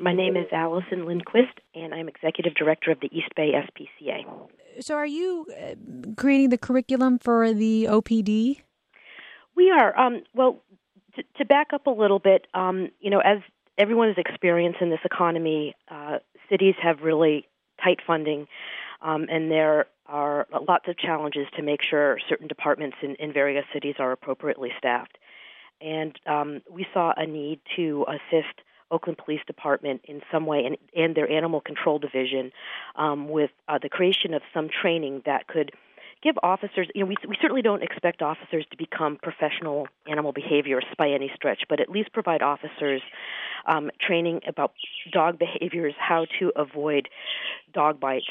My name is Allison Lindquist, and I'm Executive Director of the East Bay SPCA. So are you creating the curriculum for the OPD? We are. To back up a little bit, as everyone is experiencing this economy, cities have really tight funding, and there are lots of challenges to make sure certain departments in various cities are appropriately staffed. And we saw a need to assist Oakland Police Department in some way and their Animal Control Division with the creation of some training that could give officers, we certainly don't expect officers to become professional animal behaviorists by any stretch, but at least provide officers training about dog behaviors, how to avoid dog bites,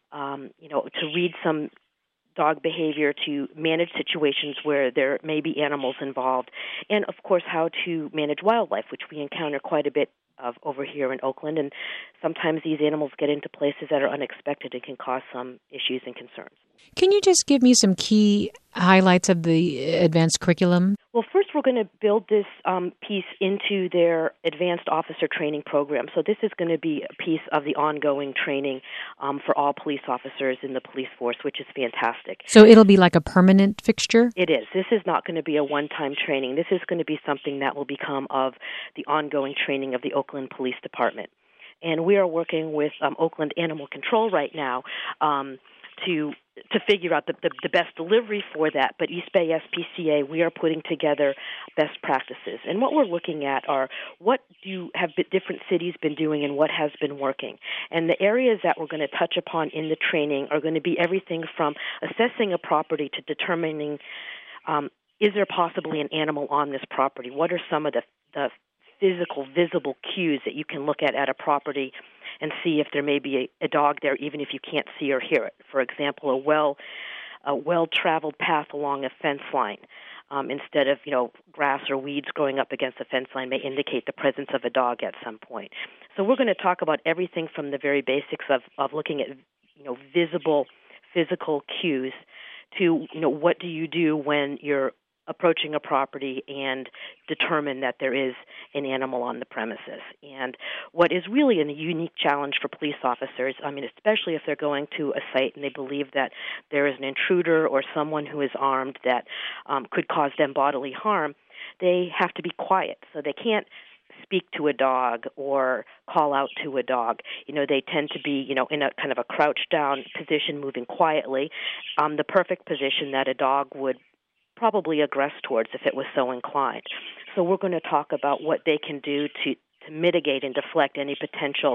to read some dog behavior, to manage situations where there may be animals involved, and, of course, how to manage wildlife, which we encounter quite a bit of over here in Oakland, and sometimes these animals get into places that are unexpected and can cause some issues and concerns. Can you just give me some key highlights of the advanced curriculum? Well, first we're going to build this piece into their advanced officer training program. So this is going to be a piece of the ongoing training for all police officers in the police force, which is fantastic. So it'll be like a permanent fixture? It is. This is not going to be a one-time training. This is going to be something that will become of the ongoing training of the Oakland Police Department. And we are working with Oakland Animal Control right now to figure out the best delivery for that. But East Bay SPCA, we are putting together best practices. And what we're looking at are what have different cities been doing and what has been working. And the areas that we're going to touch upon in the training are going to be everything from assessing a property to determining is there possibly an animal on this property? What are some of the physical, visible cues that you can look at a property and see if there may be a dog there, even if you can't see or hear it. For example, a well-traveled path along a fence line, instead of grass or weeds growing up against the fence line, may indicate the presence of a dog at some point. So we're going to talk about everything from the very basics of looking at visible physical cues to what do you do when you're approaching a property and determine that there is an animal on the premises. And what is really a unique challenge for police officers, especially if they're going to a site and they believe that there is an intruder or someone who is armed that could cause them bodily harm, they have to be quiet. So they can't speak to a dog or call out to a dog. They tend to be, in a kind of a crouched down position, moving quietly, the perfect position that a dog would probably aggress towards if it was so inclined. So we're going to talk about what they can do to mitigate and deflect any potential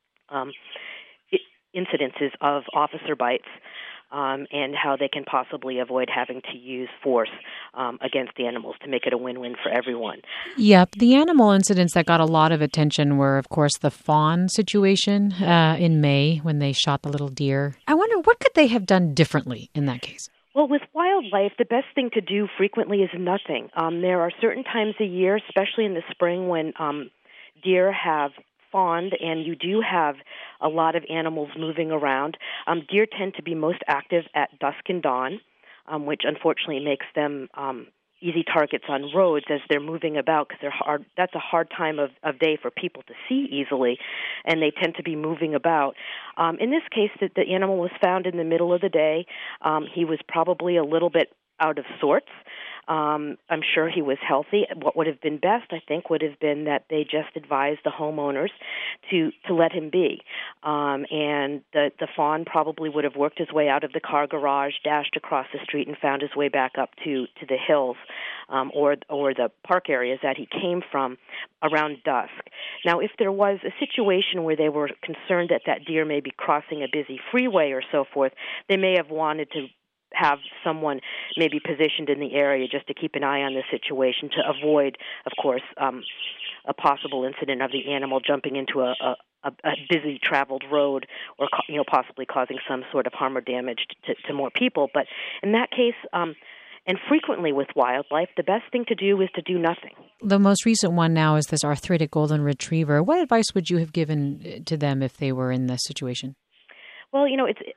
incidences of officer bites and how they can possibly avoid having to use force against the animals to make it a win-win for everyone. Yep. The animal incidents that got a lot of attention were, of course, the fawn situation in May when they shot the little deer. I wonder, what could they have done differently in that case? Well, with wildlife, the best thing to do frequently is nothing. There are certain times a year, especially in the spring, when deer have fawned and you do have a lot of animals moving around. Deer tend to be most active at dusk and dawn, which unfortunately makes them easy targets on roads as they're moving about because that's a hard time of day for people to see easily, and they tend to be moving about. In this case, the animal was found in the middle of the day. He was probably a little bit out of sorts. I'm sure he was healthy. What would have been best, I think, would have been that they just advised the homeowners to let him be. And the fawn probably would have worked his way out of the car garage, dashed across the street, and found his way back up to the hills or the park areas that he came from around dusk. Now, if there was a situation where they were concerned that deer may be crossing a busy freeway or so forth, they may have wanted to have someone maybe positioned in the area just to keep an eye on the situation to avoid, of course, a possible incident of the animal jumping into a busy traveled road or possibly causing some sort of harm or damage to more people. But in that case, and frequently with wildlife, the best thing to do is to do nothing. The most recent one now is this arthritic golden retriever. What advice would you have given to them if they were in this situation? Well,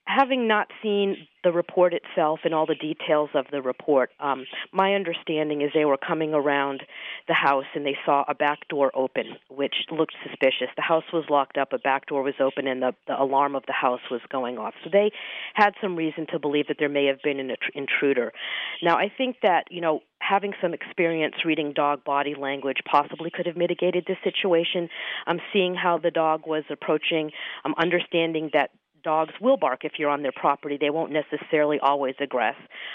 having not seen the report itself and all the details of the report, my understanding is they were coming around the house and they saw a back door open, which looked suspicious. The house was locked up, a back door was open, and the alarm of the house was going off. So they had some reason to believe that there may have been an intruder. Now, I think that, having some experience reading dog body language possibly could have mitigated this situation. Seeing how the dog was approaching, understanding that dogs will bark if you're on their property. They won't necessarily always aggress.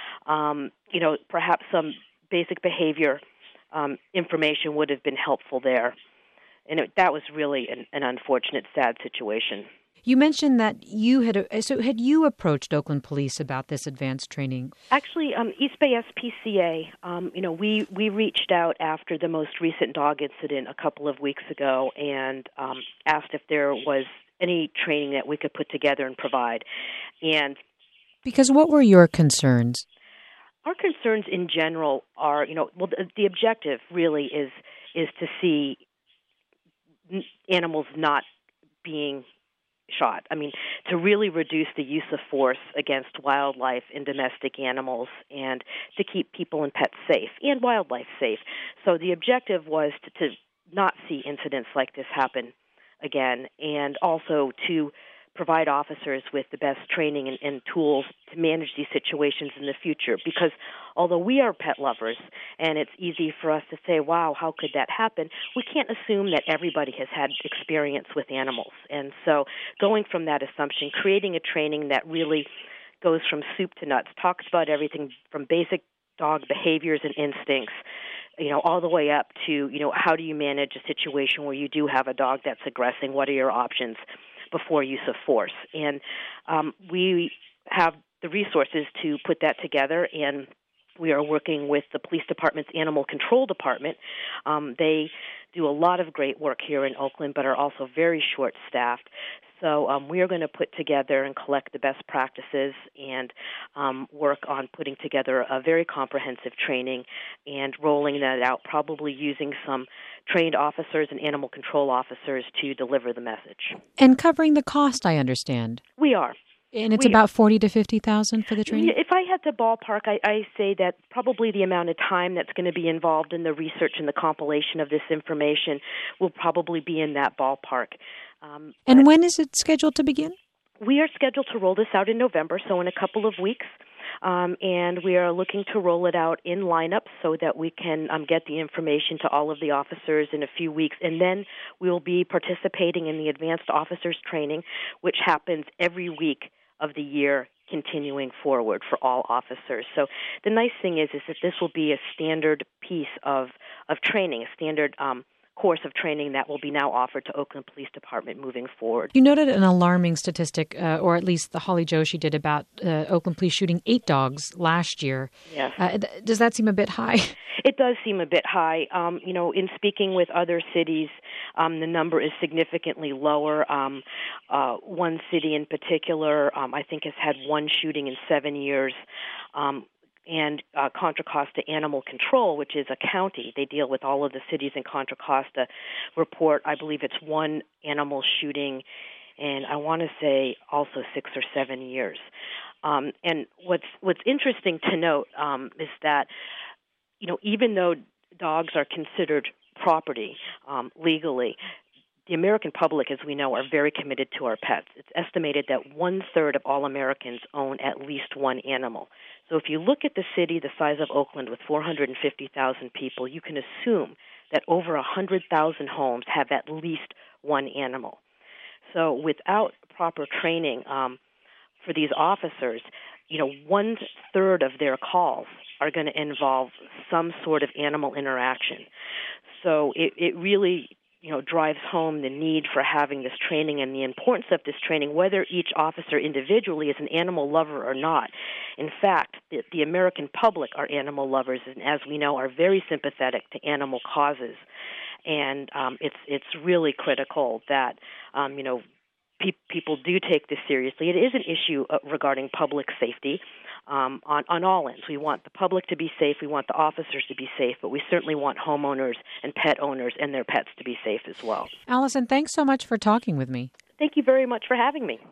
Perhaps some basic behavior information would have been helpful there. And that was really an unfortunate, sad situation. You mentioned that had you approached Oakland Police about this advanced training? Actually, East Bay SPCA, we reached out after the most recent dog incident a couple of weeks ago and asked if there was any training that we could put together and provide. And because what were your concerns? Our concerns in general are, the objective really is to see animals not being shot. To really reduce the use of force against wildlife and domestic animals and to keep people and pets safe and wildlife safe. So the objective was to not see incidents like this happen again, and also to provide officers with the best training and tools to manage these situations in the future. Because although we are pet lovers, and it's easy for us to say, wow, how could that happen, we can't assume that everybody has had experience with animals. And so going from that assumption, creating a training that really goes from soup to nuts, talks about everything from basic dog behaviors and instincts, all the way up to, how do you manage a situation where you do have a dog that's aggressing? What are your options before use of force? And we have the resources to put that together, and we are working with the police department's animal control department. They do a lot of great work here in Oakland, but are also very short-staffed. So we are going to put together and collect the best practices and work on putting together a very comprehensive training and rolling that out, probably using some trained officers and animal control officers to deliver the message. And covering the cost, I understand. We are. And it's about $40,000 to $50,000 for the training? If I had to ballpark, I say that probably the amount of time that's going to be involved in the research and the compilation of this information will probably be in that ballpark. And when is it scheduled to begin? We are scheduled to roll this out in November, so in a couple of weeks. And we are looking to roll it out in lineup so that we can get the information to all of the officers in a few weeks. And then we will be participating in the Advanced Officers Training, which happens every week of the year continuing forward for all officers. So the nice thing is that this will be a standard piece of training, a standard course of training that will be now offered to Oakland Police Department moving forward. You noted an alarming statistic, or at least the Holly Joe she did about Oakland Police shooting 8 dogs last year. Yes. Does that seem a bit high? It does seem a bit high. In speaking with other cities, the number is significantly lower. One city in particular, I think, has had 1 shooting in 7 years. And Contra Costa Animal Control, which is a county, they deal with all of the cities in Contra Costa, report, I believe it's 1 animal shooting, and I want to say also 6 or 7 years. And what's interesting to note is that, even though dogs are considered property legally, the American public, as we know, are very committed to our pets. It's estimated that 1/3 of all Americans own at least 1 animal. So if you look at the city the size of Oakland with 450,000 people, you can assume that over 100,000 homes have at least 1 animal. So without proper training for these officers, 1/3 of their calls are going to involve some sort of animal interaction. So it really drives home the need for having this training and the importance of this training, whether each officer individually is an animal lover or not. In fact, the American public are animal lovers, and as we know, are very sympathetic to animal causes. And it's really critical that people do take this seriously. It is an issue regarding public safety on all ends. We want the public to be safe. We want the officers to be safe, but we certainly want homeowners and pet owners and their pets to be safe as well. Allison, thanks so much for talking with me. Thank you very much for having me.